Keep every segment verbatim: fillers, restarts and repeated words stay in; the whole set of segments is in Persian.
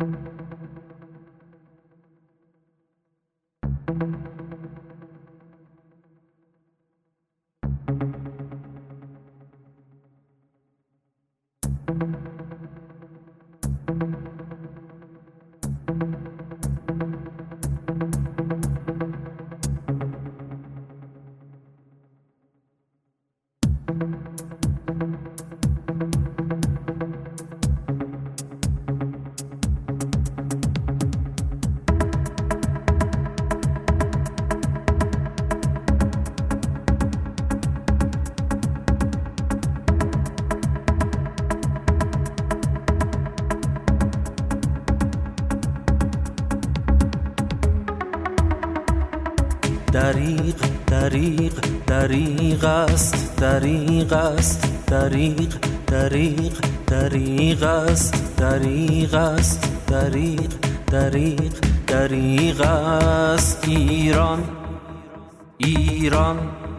دریغ دریغ دریغ است دریغ است دریغ دریغ دریغ است دریغ است دریغ دریغ دریغ است ایران ایران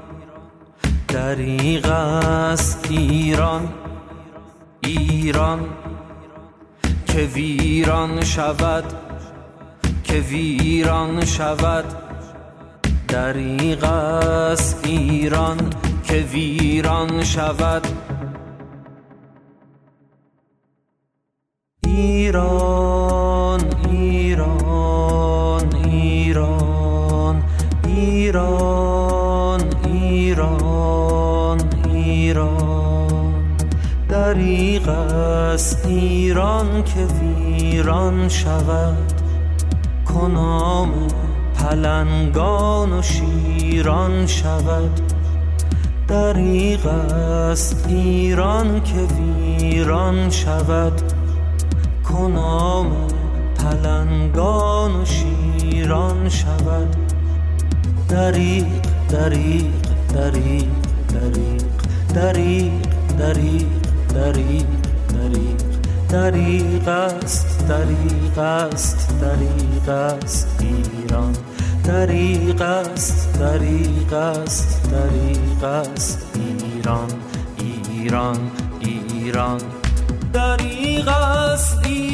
دریغ است ایران ایران که ویران شود که ویران شود دریغ است ایران که ویران شود ایران ایران ایران ایران ایران ایران دریغ است ایران که ویران شود کنام پلنگان و شیران شود دریغ است ایران که ویران شود کنام پلنگان و شیران شود دریغ دریغ دریغ دریغ دریغ دریغ دریغ دریغ دریغ است دریغ است دریغ است ایران دریغ است دریغ است دریغ است ایران ایران ایران دریغ است ایران